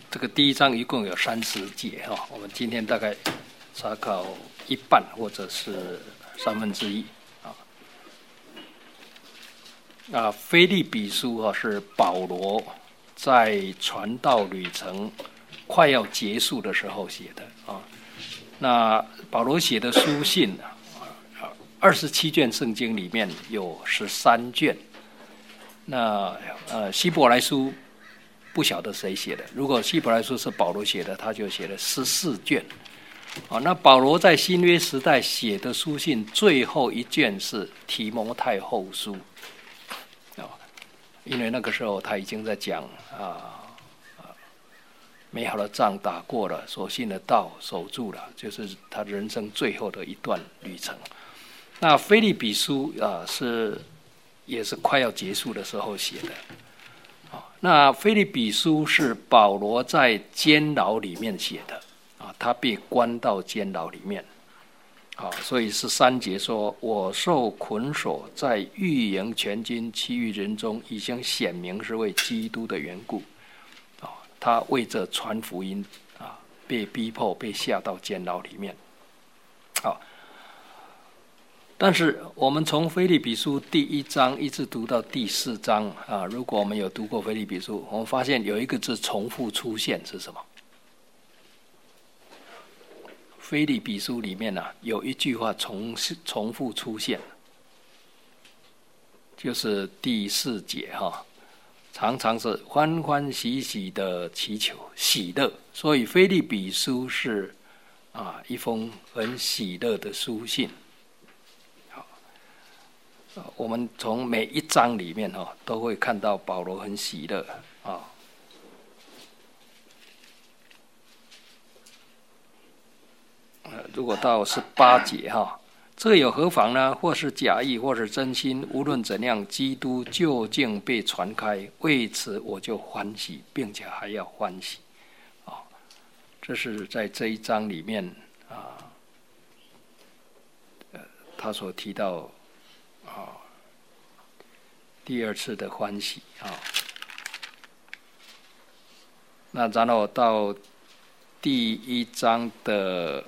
这个第一章一共有30节哈，我们今天大概查考一半或者是1/3啊。腓立比书是保罗在传道旅程快要结束的时候写的啊。那保罗写的书信27卷圣经里面有13卷，那希伯来书不晓得谁写的，如果希伯来书是保罗写的，他就写了14卷。那保罗在新约时代写的书信最后一卷是提摩太后书，因为那个时候他已经在讲美好的仗打过了，所信的道守住了，就是他人生最后的一段旅程。那腓立比书也是快要结束的时候写的。那腓立比书是保罗在监牢里面写的他被关到监牢里面所以13节说，我受捆锁，在御营全军其余人中，已经显明是为基督的缘故他为着传福音被逼迫，被下到监牢里面但是我们从腓立比书第1章一直读到第4章如果我们有读过腓立比书，我们发现有一个字重复出现是什么？腓立比书里面有一句话重复出现，就是第4节常常是欢欢喜喜的祈求喜乐，所以腓立比书是一封很喜乐的书信。我们从每一章里面都会看到保罗很喜乐如果到18节这有何妨呢？或是假意，或是真心，无论怎样，基督究竟被传开，为此我就欢喜，并且还要欢喜这是在这一章里面他所提到第2次的欢喜那然后到第1章的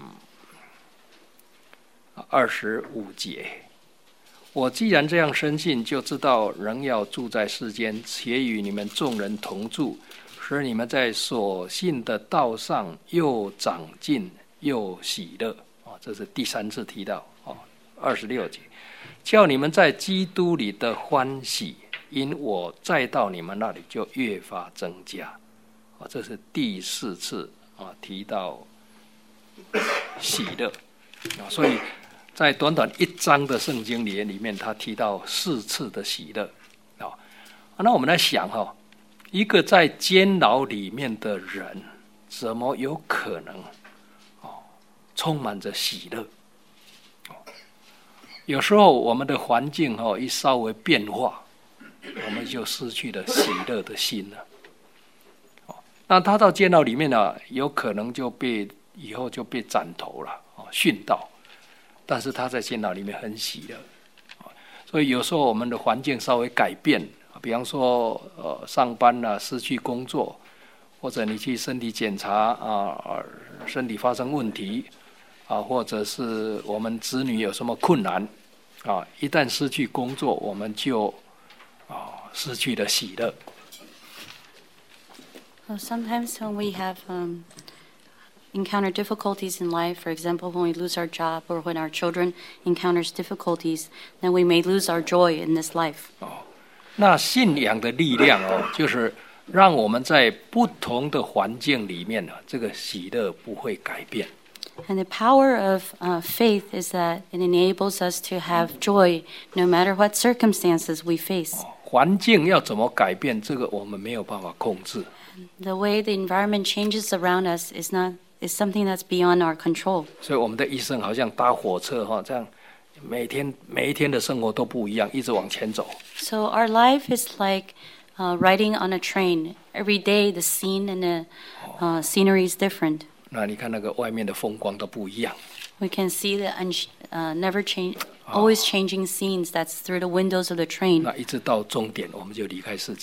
25节，我既然这样深信，就知道仍要住在世间，且与你们众人同住，使你们在所信的道上又长进又喜乐这是第3次提到26节，叫你们在基督里的欢喜，因我再到你们那里就越发增加这是第4次提到喜乐所以在短短1章的圣经里面，他提到4次的喜乐那我们来想一个在监牢里面的人，怎么有可能充满着喜乐？有时候我们的环境一稍微变化，我们就失去了喜乐的心了那他到监牢里面有可能以后就被斩头了殉道，但是他在监牢里面很喜乐所以有时候我们的环境稍微改变，比方说上班失去工作，或者你去身体检查身体发生问题或者是我们子女有什么困难一旦失去工作，我们就失去了喜乐。 Sometimes when we have encounter difficulties in life, for example, when we lose our job or when our children encounters difficulties, then we may lose our joy in this life. 那信仰的力量就是让我们在不同的环境里面这个喜乐不会改变。 And the power of faith is that it enables us to have joy no matter what circumstances we face. 环境要怎么改变，这个我们没有办法控制。 The way the environment changes around us is something that's beyond our control. 所以我们的一生好像搭火车这样每一天的生活都不一样，一直往前走。 So our life is like riding on a train. Every day the scene and the scenery is different. 那你看那个外面的风光都不一样。 We can see the always changing scenes that's through the windows of the train. 那一直到终点，我们就离开世界了。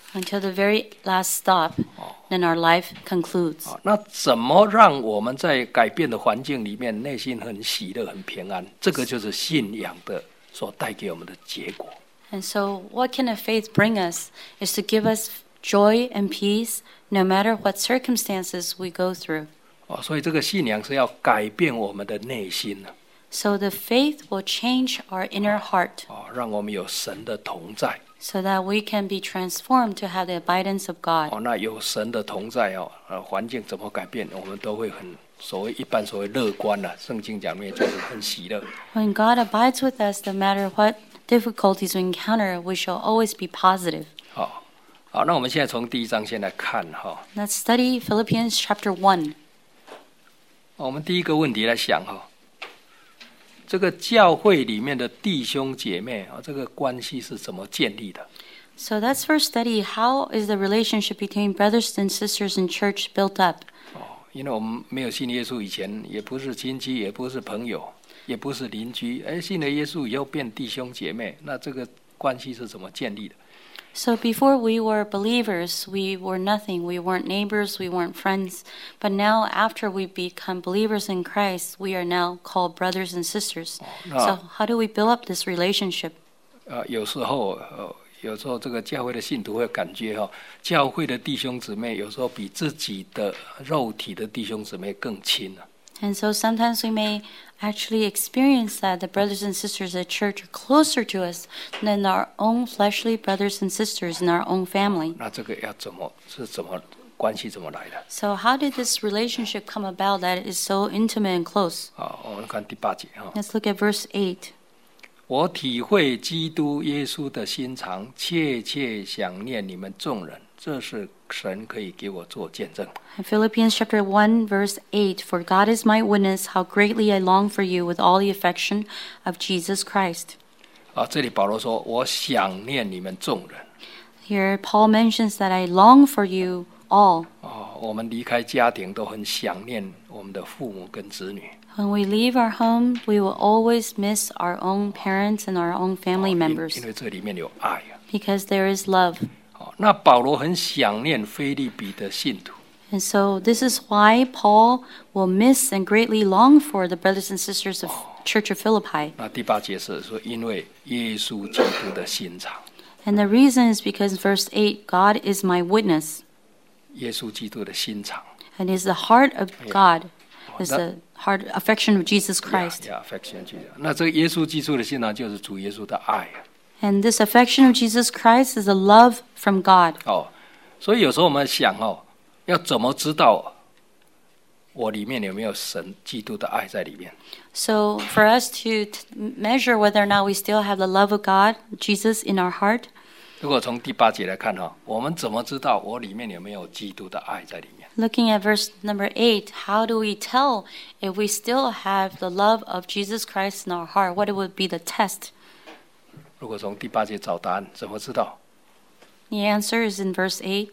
until the very last stop, then our life concludes. 那怎么让我们在改变的环境里面，内心很喜乐、很平安？这个就是信仰的所带给我们的结果。 And so, what can a faith bring us is to give us joy and peace no matter what circumstances we go through. 所以这个信仰是要改变我们的内心 So the faith will change our inner heart 让我们有神的同在。 so that we can be transformed to have the abidance of God. 那有神的同在环境怎么改变，我们都会很一般所谓乐观了。圣经讲面就是很喜乐。 When God abides with us, no matter what difficulties we encounter, we shall always be positive. 好，那我们现在从第1章先来看 Let's study Philippians chapter 1. 我们第一个问题来想这个教会里面的弟兄姐妹这个关系是怎么建立的？ So let's first study how is the relationship between brothers and sisters in church built up. 因为我们没有信耶稣以前，也不是亲戚，也不是朋友，也不是邻居，信了耶稣以后变弟兄姐妹，那这个关系是怎么建立的？ So before we were believers, we were nothing. We weren't neighbors, we weren't friends. But now after we become believers in Christ, we are now called brothers and sisters. So how do we build up this relationship? 有时候这个教会的信徒会感觉教会的弟兄姊妹有时候比自己的肉体的弟兄姊妹更亲。 And so sometimes we may actually experience that the brothers and sisters at church are closer to us than our own fleshly brothers and sisters in our own family. 那这个要关系怎么来的？ So how did this relationship come about that it is so intimate and close? 我们看第8节 Let's look at verse 8. 我体会基督耶稣的心肠，切切想念你们众人，这是神可以给我做见证。 Philippians chapter 1 verse 8. For God is my witness how greatly I long for you with all the affection of Jesus Christ. 这里保罗说我想念你们众人。 Here Paul mentions that I long for you all. 我们离开家庭都很想念我们的父母跟子女。 When we leave our home, we will always miss our own parents and our own family members 因为这里面有爱。 because there is love. 那保罗很想念腓立比的信徒。 And so this is why Paul will miss and greatly long for the brothers and sisters of Church of Philippi. 那第8节是说，因为耶稣基督的心肠。 And the reason is because verse 8, God is my witness. 耶稣基督的心肠。 And is the heart of God, is the heart affection of Jesus Christ. affection 那这个耶稣基督的心肠就是主耶稣的爱。 And this affection of Jesus Christ is a love from God. 所以有时候我们想要怎么知道我里面有没有神基督的爱在里面？ So for us to measure whether or not we still have the love of God, Jesus in our heart. 如果从第8节来看我们怎么知道我里面有没有基督的爱在里面？ Looking at verse number 8, how do we tell if we still have the love of Jesus Christ in our heart? What would be the test? 如果从第8节找答案，怎么知道？ The answer is in verse 8.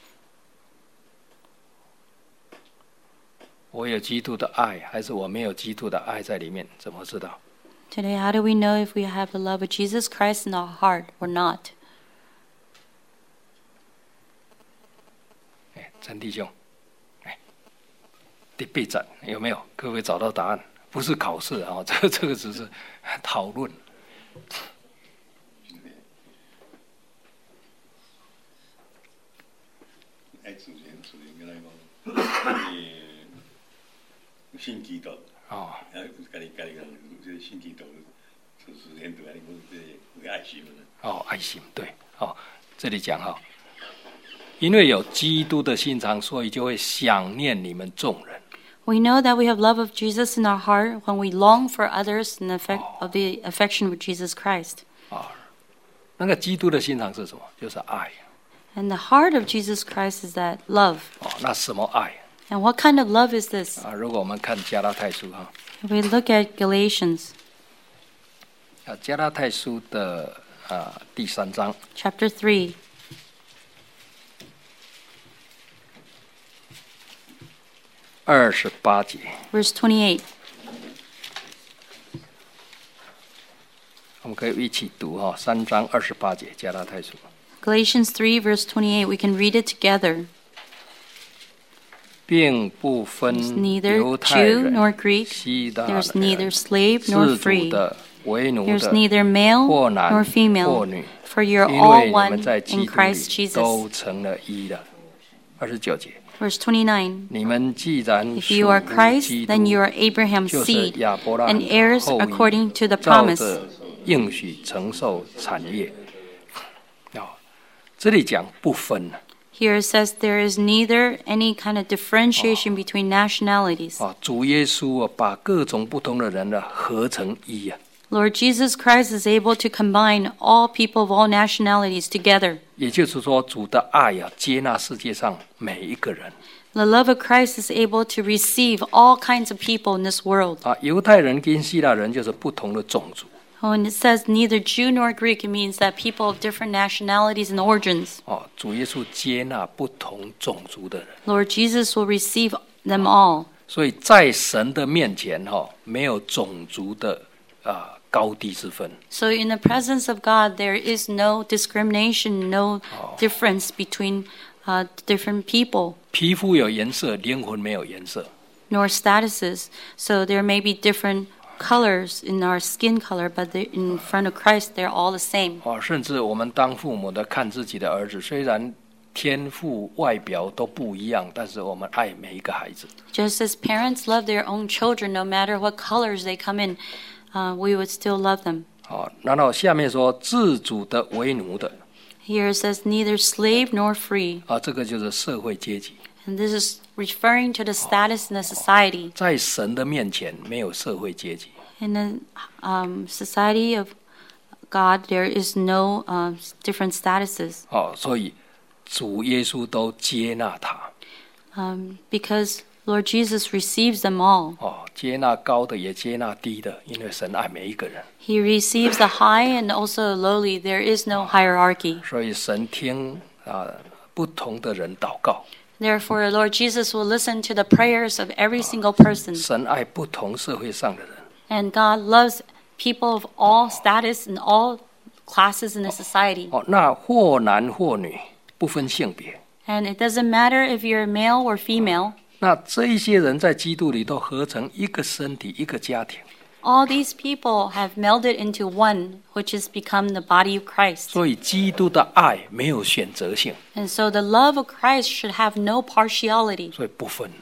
我有基督的爱，还是我没有基督的爱在里面？怎么知道？ Today, how do we know if we have the love of Jesus Christ in our heart or not? 陈弟兄，第8章有没有？各位找到答案？不是考试这个只是讨论。 信基督信基督是人对爱心爱心对这里讲因为有基督的心肠，所以就会想念你们众人。 We know that we have love of Jesus in our heart when we long for others in the affection of Jesus Christ. 那个基督的心肠是什么？就是爱。 And the heart of Jesus Christ is that love. 那什么爱？ And what kind of love is this? 如果我们看加拉太书 If we look at Galatians 加拉太书的第3章 chapter 3. 28节 Verse 28. 我们可以一起读3章28节加拉太书。 Galatians 3, verse 28, we can read it together. 并不分 There's neither 犹太 Jew 人、 nor Greek. 希腊 There's 人、 neither slave nor 自主 free. 的、为奴 There's 的、 neither male 或男 nor 或 female, 女， for you're 因 all 为你 one 们在基 in 督 Christ 里 Jesus. 都成了一了。29节， Verse 29. 你们既然 If 属 you are 乎 Christ, 基 then 督， you are Abraham's 就是 seed 亚伯拉罕 and 的 heirs 后裔， according to the 照 promise. 着应许承受产业。这里讲不分 Here it says there is neither any kind of differentiation between nationalities. 主耶稣把各种不同的人合成一 Lord Jesus Christ is able to combine all people of all nationalities together. 也就是说，主的爱接纳世界上每一个人 The love of Christ is able to receive all kinds of people in this world. 犹太人跟希腊人就是不同的种族 When it says neither Jew nor Greek, it means that people of different nationalities and origins. 主耶稣接纳不同种族的人， Lord Jesus will receive them all. 所以在神的面前没有种族的高低之分。 So in the presence of God, there is no discrimination, no difference between different people, 皮肤有颜色，灵魂没有颜色。 nor statuses. So there may be different colors in our skin color, but in front of Christ, they're all the same. 甚至我们当父母的看自己的儿子，虽然天赋外表都不一样，但是我们爱每一个孩子。 Just as parents love their own children, no matter what colors they come in, we would still love them. 然后下面说自主的为奴的 Here it says neither slave nor free. 这个就是社会阶级。 And this is referring to the status in the society. 在神的面前没有社会阶级。 In the society of God, there is no different statuses. 所以主耶稣都接纳他。 Because Lord Jesus receives them all. 接纳高的也接纳低的，因为神爱每一个人。 He receives the high and also the lowly. There is no hierarchy. 所以神听不同的人祷告。 Therefore, Lord Jesus will listen to the prayers of every single person. 神爱不同社会上的人。 And God loves people of all status and all classes in the society. 那或男或女，不分性别。 And it doesn't matter if you're male or female. 那这一些人在基督里都合成一个身体，一个家庭。 All these people have melded into one, which has become the body of Christ. 所以基督的爱没有选择性， And so the love of Christ should have no partiality. 所以不分。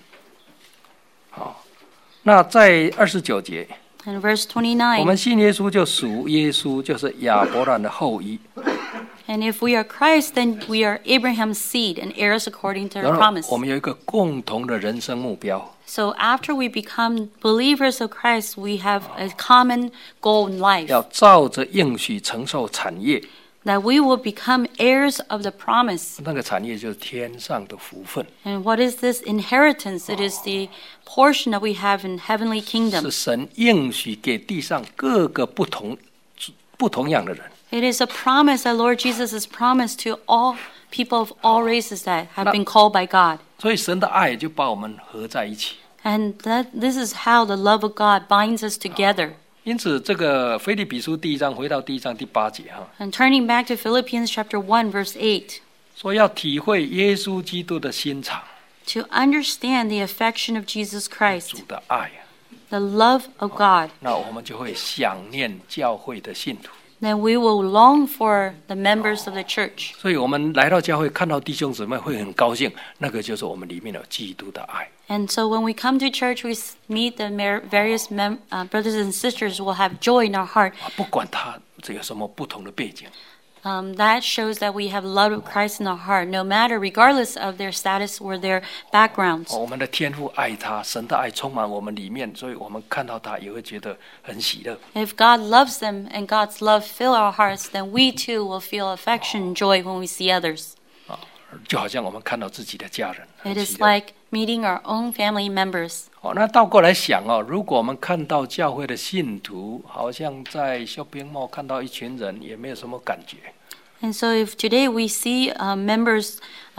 那在29节， In verse 我 29, 们信耶稣就属耶稣，就是亚伯兰的后裔。 and if we are Christ, then we are Abraham's seed and heirs according to 然 the 后 promise. 我们有一个共同的人生目标， So after we become believers of Christ, we have a common goal in life, 要照着应许承受产业。 that we will become heirs of the promise. 那个产业就是天上的福分， And what is this inheritance? It is the portion that we have in heavenly 是 kingdom. 神应许给地上各个不同样的人。 It is a promise that Lord Jesus has promised to all people of all races that have been called by God. 所以神的爱就把我们合在一起。 And this is how the love of God binds us together. 因此，这个腓立比书第1章，回到第1章第8节 And turning back to Philippians chapter 1, verse 8, 说要体会耶稣基督的心肠， to understand the affection of Jesus 主 Christ, 的爱， the love of God, 那我们就会想念教会的信徒。 then we will long for the members of the church. 所以我们来到教会，看到弟兄姊妹会很高兴，那个就是我们里面有基督的爱。 And so when we come to church, we meet the various brothers and sisters who will have joy in our heart. 不管他这有什么不同的背景， That shows that we have love of Christ in our heart, no matter, regardless of their status or their backgrounds. 我们的天父爱他，神的爱充满我们里面，所以我们看到他也会觉得很喜乐。 If God loves them and God's love fill our hearts, then we too will feel affection and joy when we see others. 就好像我们看到自己的家人。 It 很 is 喜乐 like meeting our own family members. 那倒过来想如果我们看到教会的信徒，好像在 shopping mall 看到一群人，也没有什么感觉。 And so if today we see members,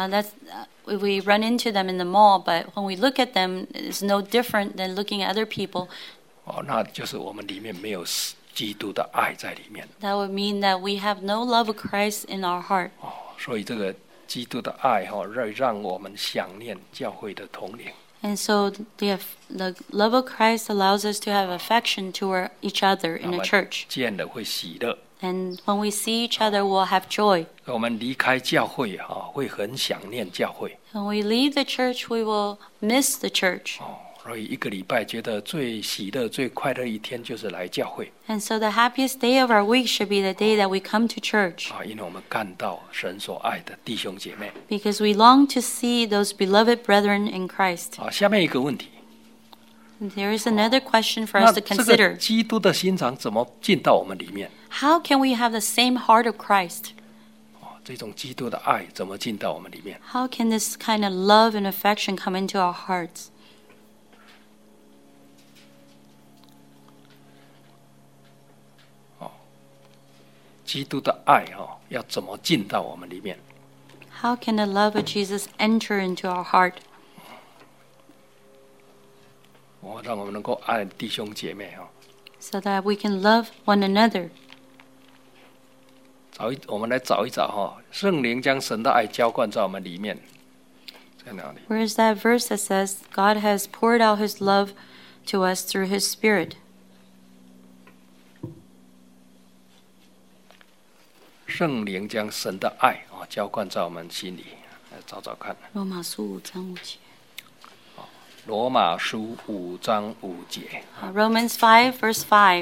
we run into them in the mall, but when we look at them, it's no different than looking at other people. 那就是我们里面没有基督的爱在里面。 That would mean that we have no love of Christ in our heart. 所以这个基督的爱会让我们想念教会的同龄。 And so the love of Christ allows us to have affection toward each other in a church. 见了会喜乐。 And when we see each other, we'll have joy. 我们离开教会会很想念教会。 When we leave the church, we will miss the church. 所以一个礼拜觉得最喜乐、最快乐一天就是来教会。 And so the happiest day of our week should be the day that we come to church. 因为我们看到神所爱的弟兄姐妹。 Because we long to see those beloved brethren in Christ. 下面一个问题。 There is another question for us to 这个 consider. 基督的心肠怎么进到我们里面？ How can we have the same heart of Christ? 这种基督的爱怎么进到我们里面？ How can this kind of love and affection come into our hearts? 基督的爱要怎么进到我们里面？ How can the love of Jesus enter into our heart? 让我们能够爱弟兄姐妹 So that we can love one another. 我们来找一找圣灵将神的爱浇灌在我们里面，在哪里？ Where is that verse that says God has poured out His love to us through His Spirit? 圣灵将神的爱浇灌在我们心里，来找找看。 罗马书5章5节。 罗马书5章5节。 Romans 5 verse 5.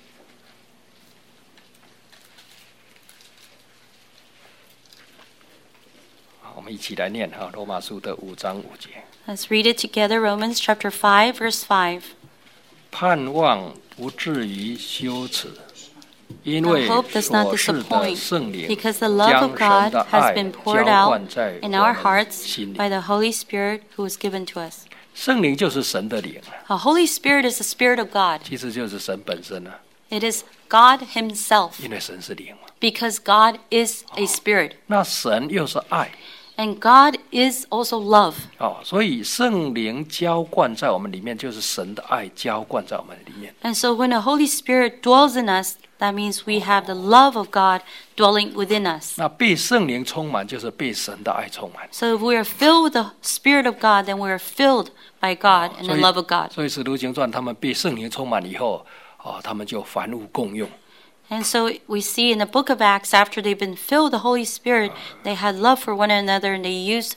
我们一起来念罗马书的5章5节。 Let's read it together. Romans chapter 5 verse 5. 盼望不至于羞耻，因 Our 为 hope does not 所赐的 disappoint, 圣灵 because the love 将 of God 神的 has 爱 been 浇 poured 灌 out 在 in 我 our 们 hearts 心里。 by the Holy Spirit who is given to us. 圣灵就是神的灵， The Holy Spirit is the Spirit of God. 其实就是神本身啊， It is God Himself, 因为神是灵嘛。 because God is a Spirit. 那神又是爱 And God is also love. 所以圣灵浇灌在我们里面，就是神的爱浇灌在我们里面。 And so when the Holy Spirit dwells in us, that means we have the love of God dwelling within us. 那被圣灵充满，就是被神的爱充满。 So if we are filled with the Spirit of God, then we are filled by God and the love of God. 所以使徒行传他们被圣灵充满以后，他们就凡物共用。 And so we see in the book of Acts, after they've been filled with the Holy Spirit, they had love for one another and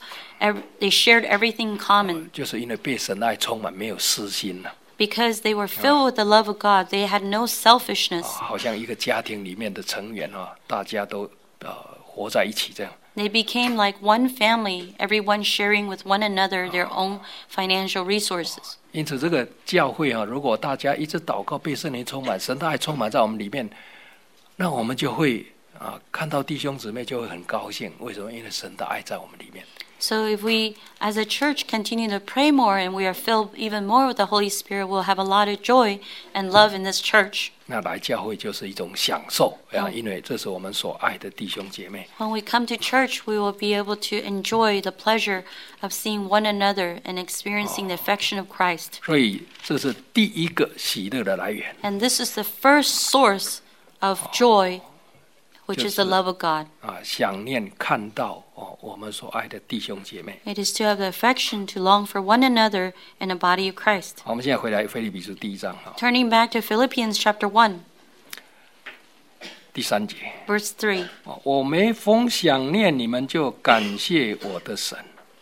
they shared everything in common. 就是因为被神的爱充满，没有私心了。 Because they were filled with the love of God, they had no selfishness. 好像一个家庭里面的成员大家都活在一起这样。 They became like one family, everyone sharing with one another their own financial resources. 因此，这个教会如果大家一直祷告，被圣灵充满，神的爱充满在我们里面，那我们就会看到弟兄姊妹就会很高兴。为什么？因为神的爱在我们里面。 So if we, as a church, continue to pray more and we are filled even more with the Holy Spirit, we'll have a lot of joy and love in this church. 那来教会就是一种享受因为这是我们所爱的弟兄姐妹。 When we come to church, we will be able to enjoy the pleasure of seeing one another and experiencing the affection of Christ. 所以这是第一个喜乐的来源。 And this is the first source of joy, which is the love of God. 想念看到我们所爱的弟兄姐妹。 It is to have the affection to long for one another in the body of Christ. 我们现在回来腓立比书第1章 Turning back to Philippians chapter 1, 第3节。 verse 3. 我每逢想念你们，就感谢我的神，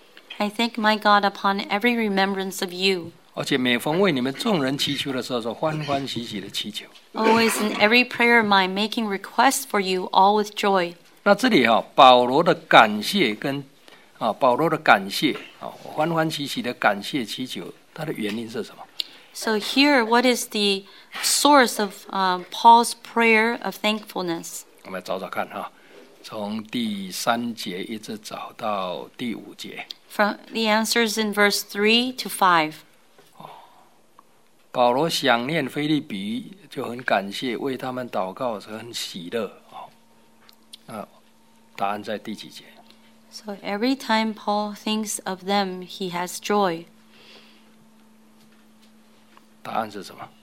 I thank my God upon every remembrance of you. 而且每逢为你们众人祈求的时候，说欢欢喜喜的祈求。 Always in every prayer of mine, making requests for you, all with joy. 那这里保罗的感谢跟保罗的感谢欢欢喜喜的感谢祈求，它的原因是什么？ So here, what is the source of Paul's prayer of thankfulness? 我们来找找看从第3节一直找到第5节。 From the answers in verse 3 to 5. 保罗想念腓立比，就很感谢，为他们祷告，很喜乐。答案在第几节？ So every time Paul thinks of them, he has joy. 答案是什么？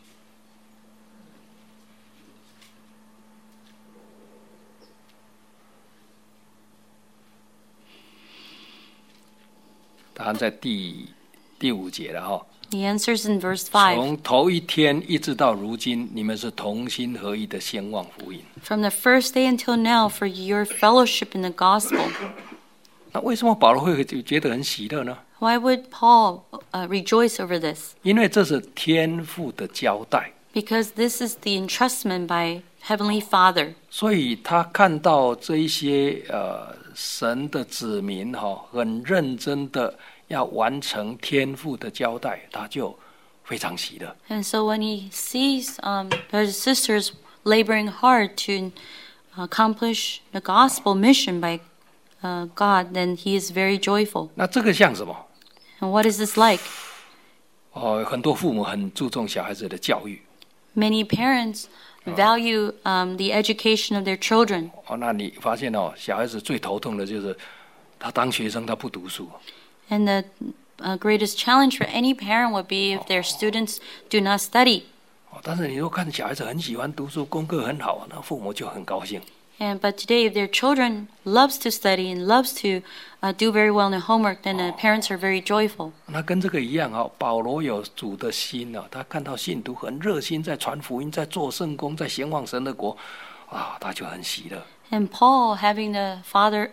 答案在第5节了哈。 The answer is in verse 5. 从头一天一直到如今，你们是同心合意的兴旺福音。 From the first day until now, for your fellowship in the gospel. 那为什么保罗会觉得很喜乐呢？ Why would Paul rejoice over this? 因为这是天父的交代， Because this is the entrustment by Heavenly Father. 所以他看到这一些神的子民很认真的要完成天父的交代，他就非常喜乐。 And so when he sees brothers and sisters laboring hard to accomplish the gospel mission by God, then he is very joyful. 那这个像什么？ And what is this like? 很多父母很注重小孩子的教育。 Many parents value the education of their children. 那你发现小孩子最头痛的就是他当学生他不读书。 And the greatest challenge for any parent would be if their students do not study. 但是你如果看小孩子很喜欢读书，功课很好，那父母就很高兴。 But today, if their children loves to study and loves to do very well in their homework, then the parents are very joyful. 那跟这个一样保罗有主的心他看到信徒很热心，在传福音，在做圣工，在兴旺神的国，他就很喜乐。 And Paul, having the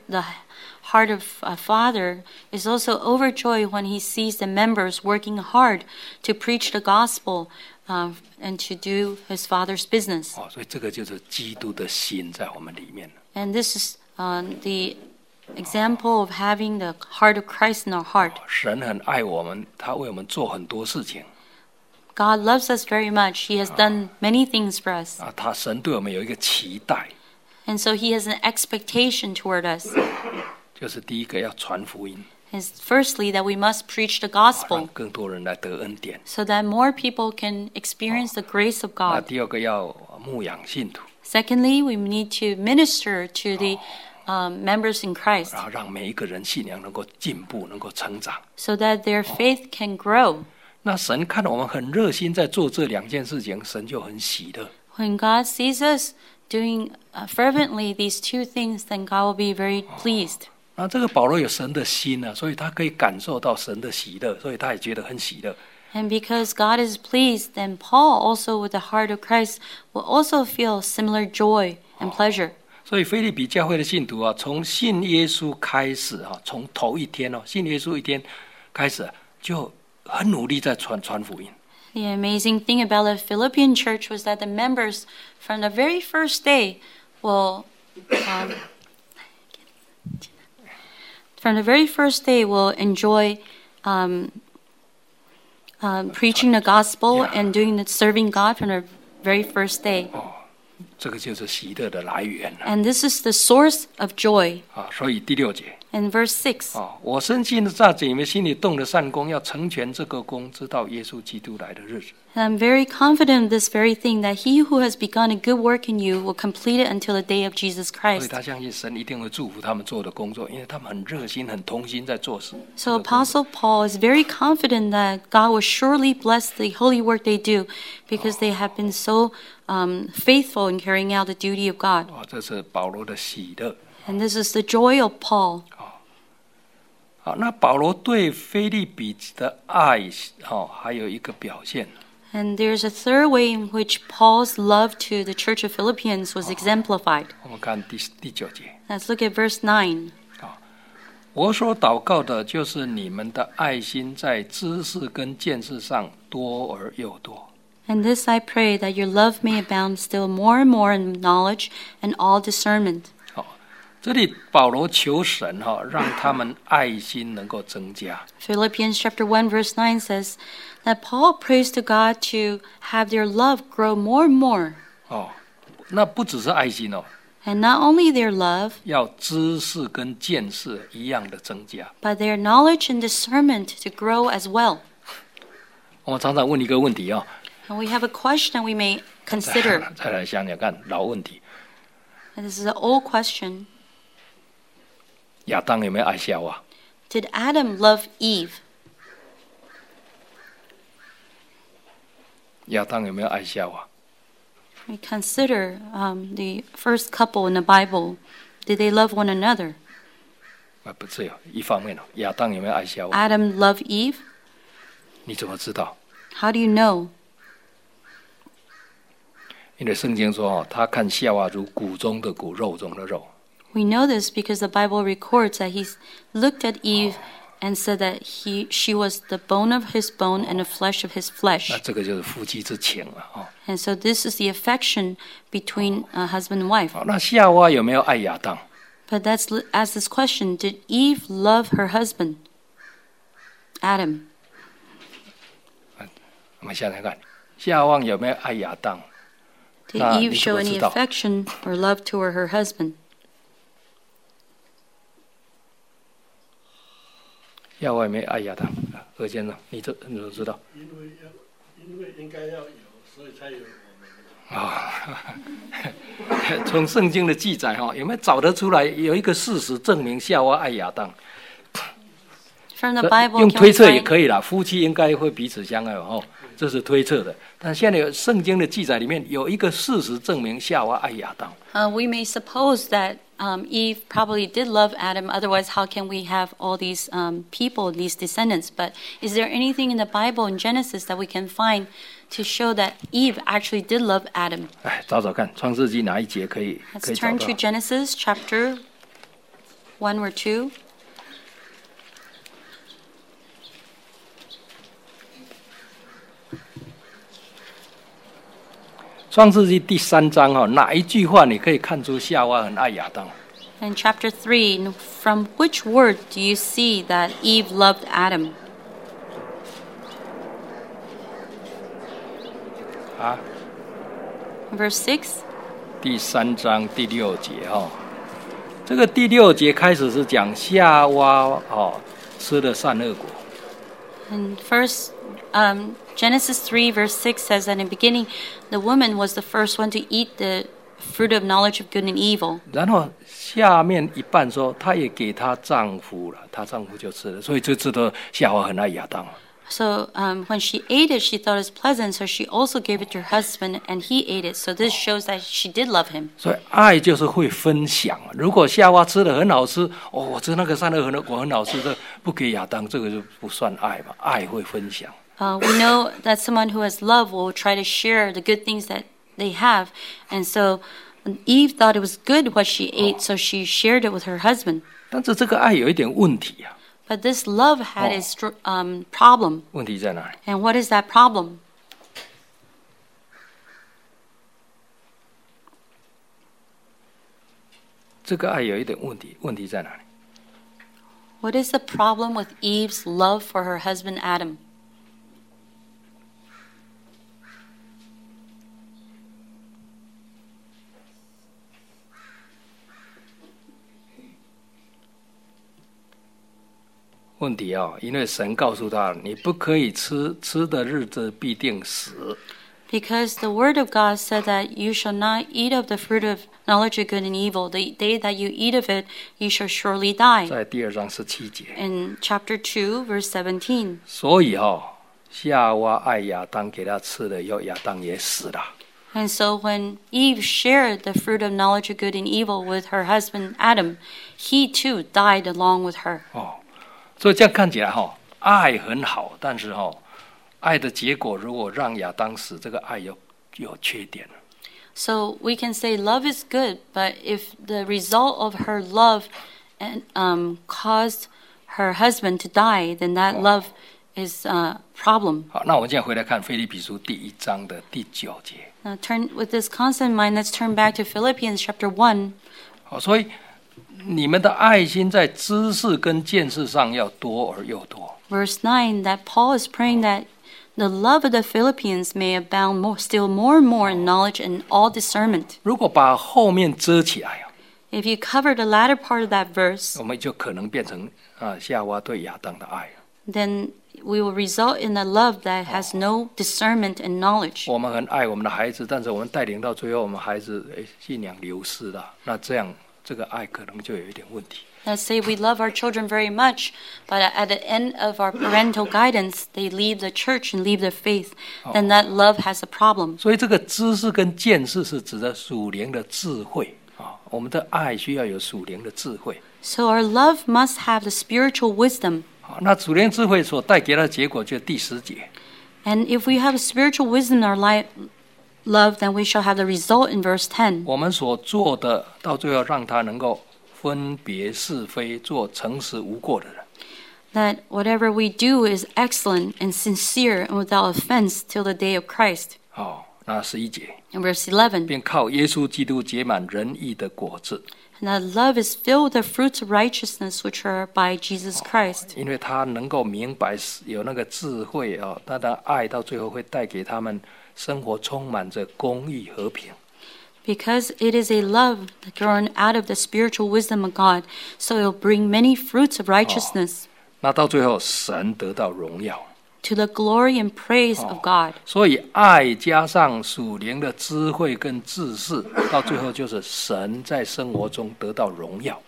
heart of a father, is also overjoyed when he sees the members working hard to preach the gospel and to do his father's business. 所以这个就是基督的心在我们里面。 And this is the example of having the heart of Christ in our heart. 神很爱我们，他为我们做很多事情。 God loves us very much. He has done many things for us. 神对我们有一个期待。 And so he has an expectation toward us. 就是第一个要传福音。 Is firstly that we must preach the gospel 让更多人来得恩典。 so that more people can experience the grace of 那 God. 第二个要牧养信徒， Secondly, we need to minister to the members in Christ 然后让每一个人信仰能够进步，能够成长。 so that their faith can grow. 那神看到我们很热心在做这2件事情，神就很喜乐。 When God sees us doing fervently these two things, then God will be very pleased. 那这个保罗有神的心所以他可以感受到神的喜乐，所以他也觉得很喜乐。 And because God is pleased, then Paul, also with the heart of Christ, will also feel similar joy and pleasure. 所以腓立比教会的信徒从信耶稣开始从头一天信耶稣一天开始就很努力在传福音。 The amazing thing about the Philippian church was that the members from the very first day will enjoy preaching the gospel and doing the serving God from the very first day. 这个就是喜乐的来源。 And this is the source of joy. 所以第6节。 In verse 6, 我深信的在你们心里动了善工，要成全这个工，直到耶稣基督来的日子。 and I'm very confident of this very thing, that he who has begun a good work in you will complete it until the day of Jesus 所以 Christ. 他相信神一定会祝福他们做的工作，因为他们很热心、很同心在做事。 So Apostle Paul is very confident that God will surely bless the holy work they do, because they have been so faithful in carrying out the duty of God. 这是保罗的喜乐。 And this is the joy of Paul. 好，那保罗对腓立比的爱还有一个表现。 And there's a third way in which Paul's love to the church of Philippians was exemplified. 我们看第9节。 Let's look at verse 9. 我所祷告的就是你们的爱心在知识跟见识上多而又多。 And this I pray, that your love may abound still more and more in knowledge and all discernment. 这里保罗求神让他们爱心能够增加。 Philippians chapter 1 verse 9 says that Paul prays to God to have their love grow more and more. 那不只是爱心 And not only their love, 要知识跟见识一样的增加。 but their knowledge and discernment to grow as well. 我们常常问一个问题 And we have a question we may consider. 再来想想看老问题， And this is an old question. 亚当有没有爱夏娃？ Did Adam love Eve? 亚当有没有爱夏娃？ We consider the first couple in the Bible. Did they love one another? 不是有一方面亚当有没有爱夏娃？ Adam loved Eve? 你怎么知道？ How do you know? 因为圣经说他看夏娃如骨中的骨，肉中的肉。 We know this because the Bible records that he looked at Eve and said that she was the bone of his bone and the flesh of his 那 flesh. 这个就是夫妻之情了 And so this is the affection between a husband and wife. 那夏娃有没有爱亚当？ But let's ask this question. Did Eve love her husband, Adam? 我们想想看，夏娃有没有爱亚当？ Did 那 Eve 你怎 show 么 any 知道？ affection or love toward her husband? 夏娃有没有爱亚当？何先生，你怎么知道？ 因为应该要有，所以才有我们。 从圣经的记载有没有找得出来有一个事实证明夏娃爱亚当？ From the Bible, 用 can 推 we 测也 find 可以啦，夫妻应该会彼此相爱这是推测的。但现在有圣经的记载里面有一个事实证明夏娃爱亚当。 we may suppose that Eve probably did love Adam. Otherwise, how can we have all these people, these descendants? But is there anything in the Bible in Genesis that we can find to show that Eve actually did love Adam? 哎，找找看，创世纪哪一节可以 Let's 找 turn 到 to？ Genesis chapter 1 or 2. 创世纪第3章哪一句话你可以看出夏娃很爱亚当？ In chapter 3, from which word do you see that Eve loved Adam? 啊， Verse 6. 第3章第6节这个第6节开始是讲夏娃吃了善恶果。 And first, Genesis 3, verse 6 says that in the beginning, the woman was the first one to eat the fruit of knowledge of good and evil. 然后下面一半说，她也给她丈夫了，她丈夫就吃了，所以就知道夏娃很爱亚当。 So when she ate it, she thought it was pleasant, so she also gave it to her husband, and he ate it. So this shows that she did love him. 所以爱就是会分享。如果夏娃吃的很好吃，我吃那个善恶果很好吃的，不给亚当，这个就不算爱嘛。爱会分享。 We know that someone who has love will try to share the good things that they have. And so Eve thought it was good what she ate, so she shared it with her husband. 但是这个爱有一点问题啊。 But this love had its problem. 问题在哪里？ And what is that problem? 这个爱有一点问题，问题在哪里？ What is the problem with Eve's love for her husband Adam? 问题因为神告诉他，你不可以吃，吃的日子必定死。 Because the word of God said that you shall not eat of the fruit of knowledge of good and evil. The day that you eat of it, you shall surely die. 在第2章17节。 In chapter 2, verse 17. 所以夏娃爱亚当，给他吃了以后，亚当也死了。 And so when Eve shared the fruit of knowledge of good and evil with her husband Adam, he too died along with her. 所以这样看起来爱很好，但是爱的结果如果让亚当死，这个爱有缺点。 So we can say love is good, but if the result of her love caused her husband to die, then that love is a problem. 好，那我们现在回来看腓立比书第1章的第9节。 Now turn with this concept in mind. Let's turn back to Philippians chapter 1. 好，所以你们的爱心在知识跟见识上要多而又多。 Verse 9, that Paul is praying that the love of the Philippians may abound still more and more in knowledge and all discernment. 如果把后面遮起来 If you cover the latter part of that verse, 我们就可能变成夏娃对亚当的爱。 then we will result in a love that has no discernment and knowledge. 我们很爱我们的孩子，但是我们带领到最后，我们孩子信仰流失了，那这样这个爱可能就有一点问题。 Let's say we love our children very much, but at the end of our parental guidance, they leave the church and leave their faith. Then that love has a problem. 所以这个知识跟见识是指的属灵的智慧我们的爱需要有属灵的智慧。 So our love must have the spiritual wisdom. 好，那属灵智慧所带给他的结果就是第10节。 And if we have spiritual wisdom in our love, then we shall have the result in verse 10. 我们所做的，到最后让他能够分别是非，做诚实无过的人。 That whatever we do is excellent and sincere and without offense till the day of Christ. 好，那11节， In verse 11. 并靠耶稣基督结满仁义的果子， And that love is filled with the fruits of righteousness which are by Jesus Christ. 因为他能够明白有那个智慧啊，他的爱到最后会带给他们生活充满着公义和平。 Because it is a love grown out of the spiritual wisdom of God, so it will bring many fruits of righteousness 那到最后，神得到荣耀。 to the glory and praise of God. 所以，爱加上属灵的智慧跟知识，到最后就是神在生活中得到荣耀。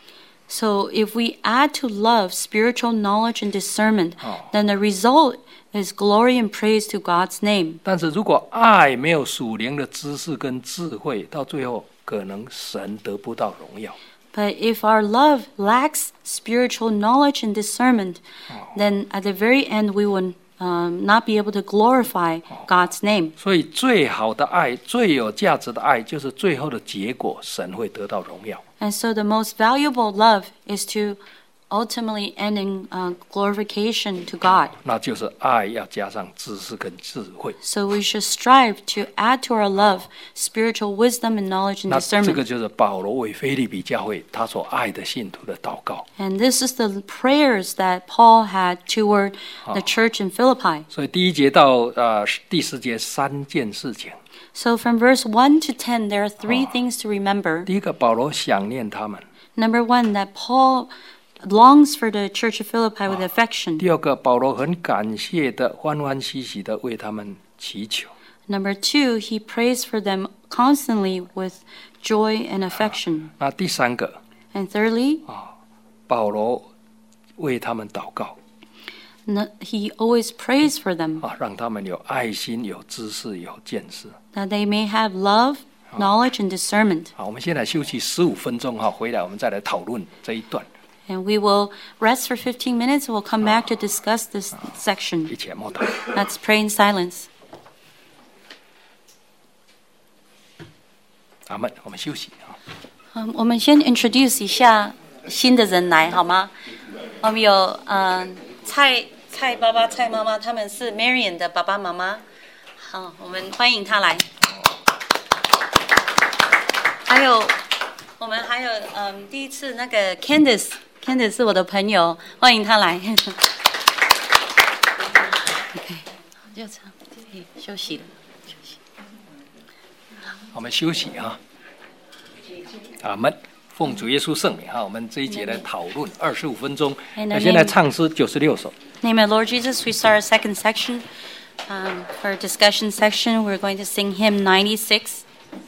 So if we add to love spiritual knowledge and discernment, then the result is glory and praise to God's name. 但是如果爱没有属灵的知识跟智慧，到最后可能神得不到荣耀。 But if our love lacks spiritual knowledge and discernment, then at the very end we will not be able to glorify God's name. 所以，最好的爱、最有价值的爱，就是最后的结果，神会得到荣耀。 And so the most valuable love is to ultimately end in glorification to God. 那就是爱要加上知识跟智慧。 So we should strive to add to our love spiritual wisdom and knowledge and 那这个 discernment. 就是保罗为腓立比教会他所爱的信徒的祷告。 And this is the prayers that Paul had toward the church in Philippi. 所以第1节到第10节3件事情。 So from verse 1 to 10, there are three things to remember. 第一个，保罗想念他们； Number one, that Paul longs for the church of Philippi with affection. 第二个，保罗很感谢的、欢欢喜喜的为他们祈求； Number two, he prays for them constantly with joy and affection. 那第三个， And thirdly, 保罗为他们祷告 he always prays for them 让他们有爱心、有知识、有见识。 that they may have love, knowledge, and discernment. 好，我们现在休息15分钟回来我们再来讨论这一段， And we will rest for 15 minutes and we'll come back to discuss this section. 一起默祷。 Let's pray in silence. 阿们，我们休息我们先 introduce 一下新的人来好吗？我们有蔡爸爸、蔡妈妈，他们是 Marian 的爸爸妈妈。好，我们欢迎他来。我们还有第一次那个 Candice 是我的朋友，欢迎他来。OK， 就这样，可以休息了。 我们休息阿们。奉主耶稣圣名我们这一节来讨论25分钟。那现在唱诗96首。 Name of Lord Jesus, we start our second section. For our discussion section, we're going to sing hymn 96.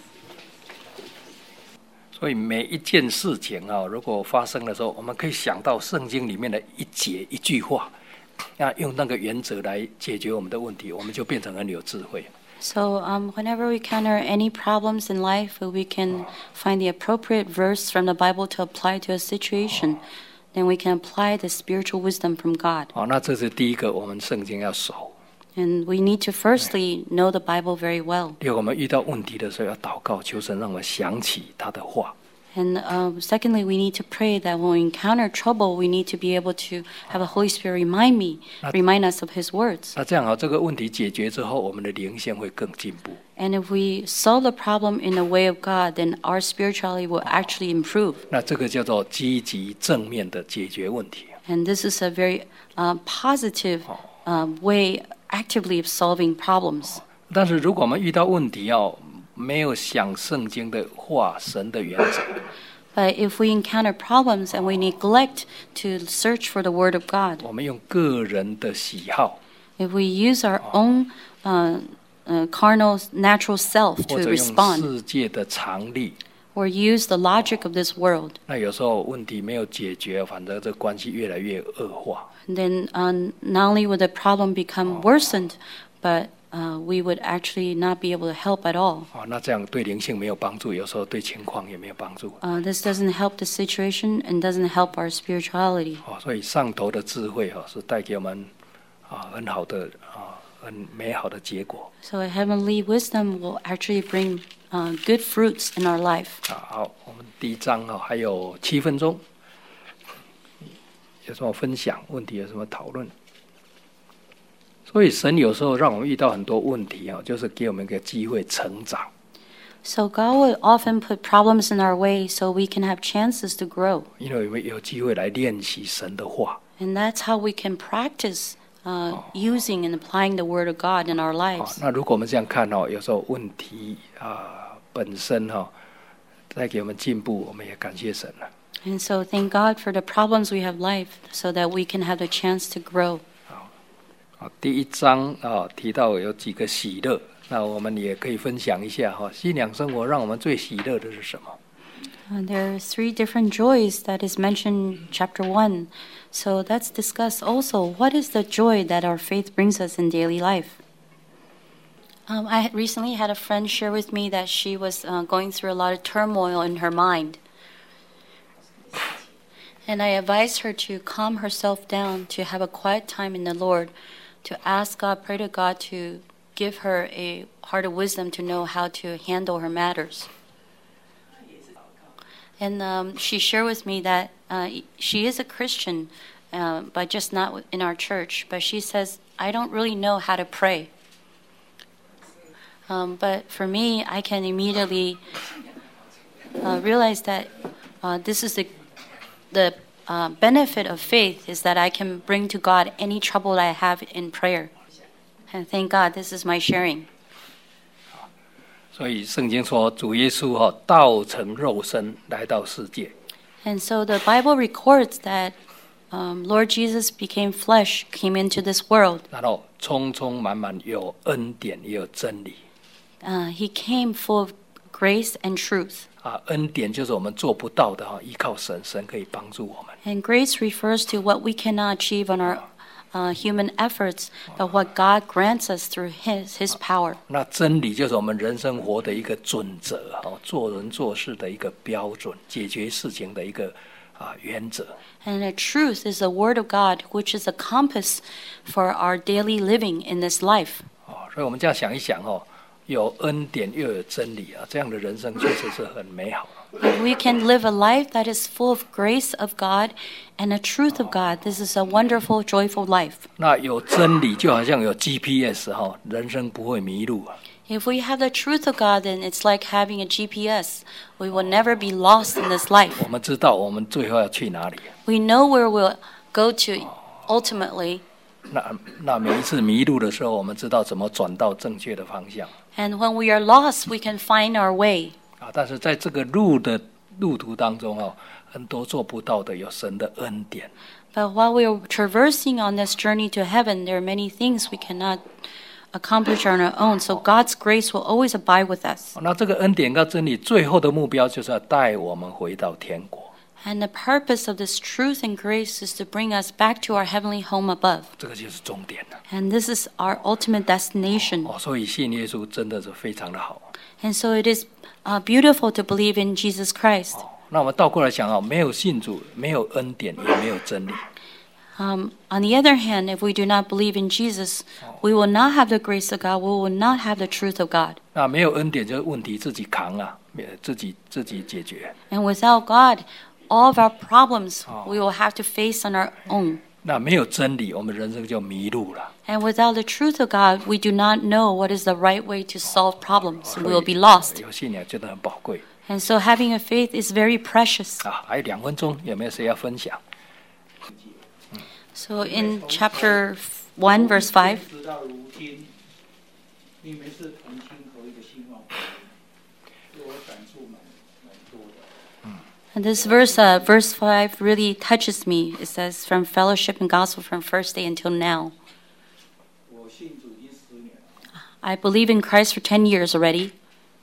所以每一件事情如果发生的时候，我们可以想到圣经里面的一节一句话，那用那个原则来解决我们的问题，我们就变成很有智慧。 So whenever we encounter any problems in life, we can find the appropriate verse from the Bible to apply to a situation. Then we can apply the spiritual wisdom from God. 那这是第一个，我们圣经要熟。 And we need to firstly know the Bible very well. 第二，我们遇到问题的时候要祷告，求神让我们想起他的话。 And secondly, we need to pray that when we encounter trouble, we need to be able to have the Holy Spirit remind us of His words. 那这样这个问题解决之后，我们的灵性会更进步。 And if we solve the problem in the way of God, then our spirituality will actually improve. 那这个叫做积极正面的解决问题。 And this is a very positive way, actively of solving problems. 但是如果我们遇到问题没有想圣经的话、神的原则， But if we encounter problems and we neglect to search for the Word of God, 我们用个人的喜好， if we use our own carnal, natural self 或 to 者用 respond, 世界的常理， or use the logic of this world, 那有时候问题没有解决，反正这关系越来越恶化。 then not only will the problem become worsened, but we would actually not be able to help at all. 那这样对灵性没有帮助，有时候对情况也没有帮助。 This doesn't help the situation and doesn't help our spirituality. 所以上头的智慧是带给我们很好的很美好的结果。 So heavenly wisdom will actually bring good fruits in our life. 好，我们第一章还有7分钟，有什么分享？问题有什么讨论？所以神有时候让我们遇到很多问题就是给我们一个机会成长。 So God would often put problems in our way so we can have chances to grow. 因为我们有机会来练习神的话。 And that's how we can practice using and applying the Word of God in our lives. 那如果我们这样看有时候问题本身带给我们进步，我们也感谢神了。 And so thank God for the problems we have in life so that we can have the chance to grow. 第一章提到有几个喜乐，那我们也可以分享一下信仰生活让我们最喜乐的是什么 ？There are 3 different joys that is mentioned in chapter 1. So let's discuss also what is the joy that our faith brings us in daily life. I recently had a friend share with me that she was going through a lot of turmoil in her mind. And I advised her to calm herself down, to have a quiet time in the Lord, to ask God, pray to God to give her a heart of wisdom to know how to handle her matters. And she shared with me that she is a Christian, but just not in our church. But she says, I don't really know how to pray. But for me, I can immediately realize that this is the benefit of faith is that I can bring to God any trouble that I have in prayer. And thank God, this is my sharing. 所以圣经说，主耶稣道成肉身来到世界。 And so the Bible records that Lord Jesus became flesh, came into this world. 然后充充满满有恩典也有真理。 He came full of grace and truth. 恩典就是我们做不到的依靠神，神可以帮助我们。 And grace refers to what we cannot achieve on our human efforts, but what God grants us through His power. 那真理就是我们人生活的一个准则，做人做事的一个标准，解决事情的一个原则。 And the truth is the Word of God, which is a compass for our daily living in this life. 所以我们这样想一想有恩典又有真理这样的人生确实是很美好。 If we can live a life that is full of grace of God and the truth of God, this is a wonderful, joyful life. 那有真理就好像有 GPS 人生不会迷路。 If we have the truth of God, then it's like having a GPS. We will never be lost in this life. 我们知道我们最后要去哪里。 We know where we'll go to ultimately. 那每一次迷路的时候，我们知道怎么转到正确的方向。 And when we are lost, we can find our way. 但是在这个路途当中很多做不到的，有神的恩典。 But while we are traversing on this journey to heaven, there are many things we cannot accomplish on our own. So God's grace will always abide with us. 那这个恩典跟真理最后的目标就是要带我们回到天国。 And the purpose of this truth and grace is to bring us back to our heavenly home above. 这个就是终点了。 And this is our ultimate destination. 所以信耶稣真的是非常的好。 And so it is beautiful to believe in Jesus Christ. 那我们倒过来想没有信主，没有恩典，也没有真理。 On the other hand, if we do not believe in Jesus, we will not have the grace of God. We will not have the truth of God. 那没有恩典就是问题自己扛自己解决。 And without God, all of our problems we will have to face on our own. 那没有真理，我们人生就迷路了。 And without the truth of God, we do not know what is the right way to solve problems. We will be lost. 有信仰真的很宝贵。 And so having a faith is very precious. 还有2分钟，有没有谁要分享？ So in chapter 1, verse 5. And this verse 5 really touches me. It says, from fellowship and gospel from first day until now. I believe in Christ for 10 years already.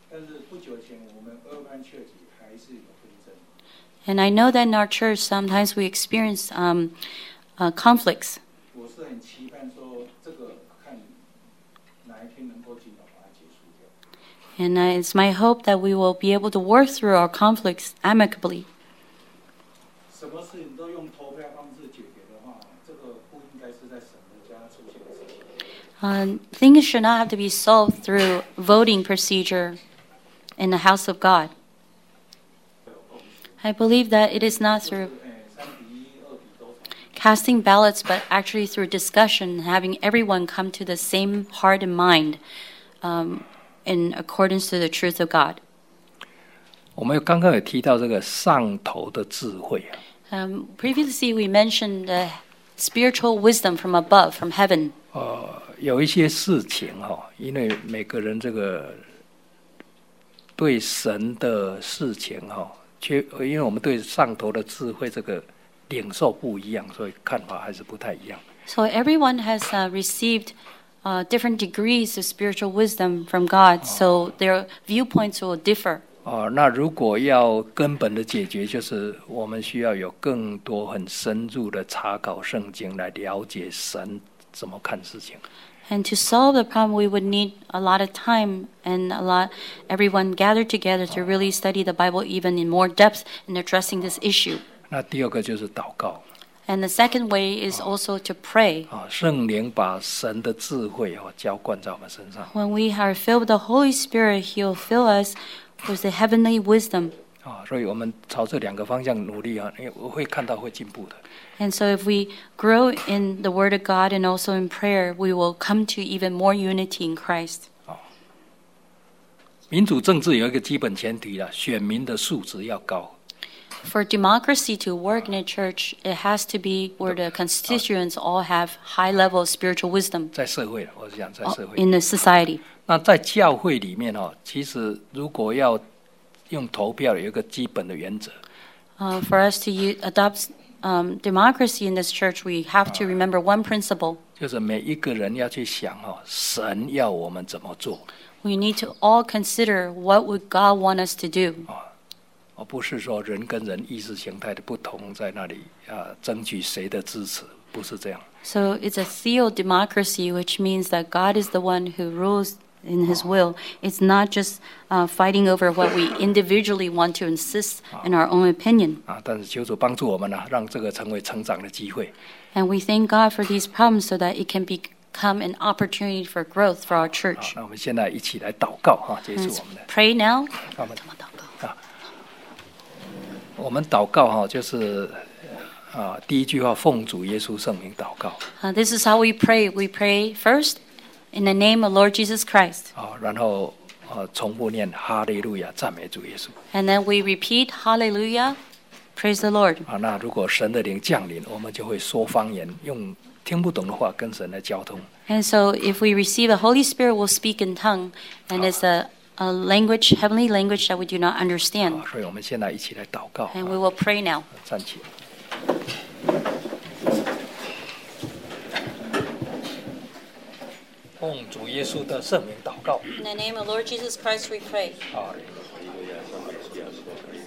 And I know that in our church, sometimes we experience conflicts. And it's my hope that we will be able to work through our conflicts amicably. 什么事情都用投票方式解决的话，这个不应该是在神的家出现的事情。 Things should not have to be solved through voting procedure in the house of God. I believe that it is not through casting ballots, but actually through discussion, having everyone come to the same heart and mind in accordance to the truth of God. 我们刚刚有提到这个上头的智慧啊。 Previously, we mentioned the spiritual wisdom from above, from heaven. 有一些事情哈，因为每个人这个对神的事情哈，因为我们对上头的智慧这个领受不一样，所以看法还是不太一样。 So everyone has received different degrees of spiritual wisdom from God, so their viewpoints will differ. 那如果要根本的解决，就是我们需要有更多很深入的查考圣经来了解神怎么看事情。 And to solve the problem, we would need a lot of time and everyone gathered together to really study the Bible even in more depth in addressing this issue. 那第二个就是祷告。 And the second way is also to pray. 圣灵把神的智慧浇灌在我们身上。 When we are filled with the Holy Spirit, He will fill us with the heavenly wisdom. 所以我们朝这两个方向努力啊，因为我会看到会进步的。 And so if we grow in the Word of God and also in prayer, we will come to even more unity in Christ. 民主政治有一个基本前提啦，选民的素质要高。 For democracy to work in a church, it has to be where the constituents all have high level of spiritual wisdom. 在社会，我是讲在社会。 In the society. 那在教会里面其实如果要用投票，有一个基本的原则。 For us to adopt democracy in this church, we have to remember one principle. 就是每一个人要去想神要我们怎么做。 We need to all consider what would God want us to do. 而不是说人跟人意识形态的不同，在那里争取谁的支持，不是这样。 So it's a theodemocracy, which means that God is the one who rules in His will. It's not just fighting over what we individually want to insist in our own opinion. 但是求主帮助我们让这个成为成长的机会。 And we thank God for these problems so that it can become an opportunity for growth for our church. 那我们现在一起来祷告结束我们的。 Pray now. 我们祷告就是第一句话奉主耶稣圣名祷告。 This is how we pray. We pray first in the name of Lord Jesus Christ. 然后重复念哈利路亚，赞美主耶稣。 And then we repeat Hallelujah, praise the Lord. 那如果神的灵降临，我们就会说方言，用听不懂的话跟神来交通。 And so if we receive the Holy Spirit, we'll speak in tongue, and it's a language, heavenly language that we do not understand. 所以我们现在一起来祷告。 And we will pray now. 站起来。奉主耶稣的圣名祷告。 In the name of Lord Jesus Christ, we pray. 好。